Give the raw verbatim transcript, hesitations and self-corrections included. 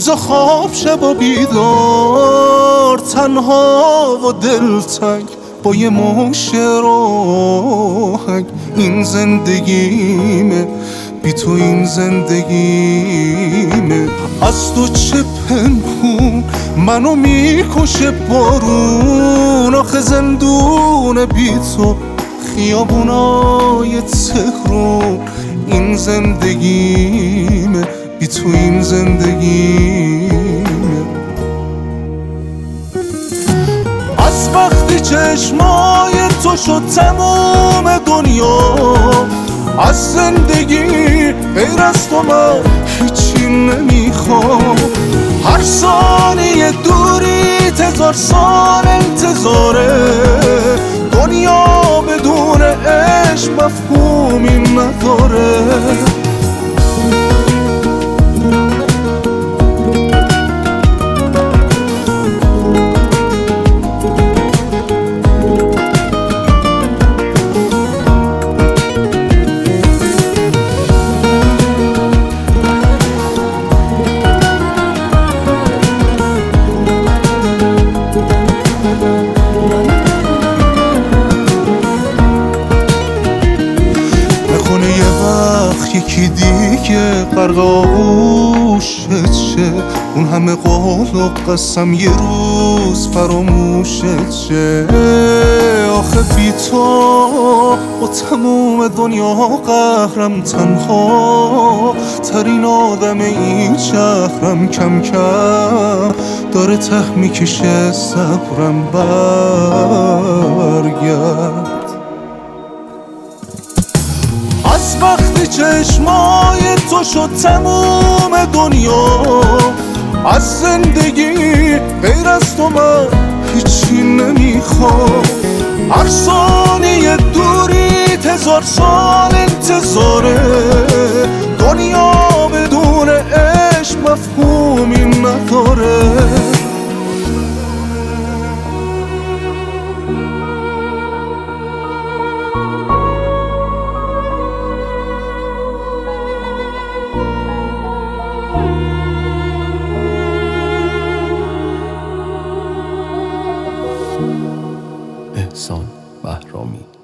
روز خواب شب بیدار، تنها و دلتنگ با یه مش راهنگ. این زندگیمه، بی تو این زندگیمه. از تو چه پنهون منو میکشه بارون، آخه زندون بی تو خیابونای تهرون. این زندگیمه، بی تو این زندگیمه. از وقتی چشمای تو شد تموم دنیا، از زندگی غیر از تو من هیچی نمیخوام. هر ثانیه دوری هزار سال انتظاره، دنیا بدون عشق مفهومی نداره. یکی دیگه غرق آغوشت شه، اون همه قول و قسم یه روز فراموشت شه. آخه بی تو با تموم دنیا قهرم، تنها ترین آدم این شهرم. کم کم داره ته میکشه صبرم، برگرد. از وقتی چشمای تو شد تموم دنیا، از زندگی غیر از تو من هیچی نمیخوام. هر ثانیه دوری هزار سال انتظاره، دنیا بدون عشق مفهومی نداره. احسان بهرامی.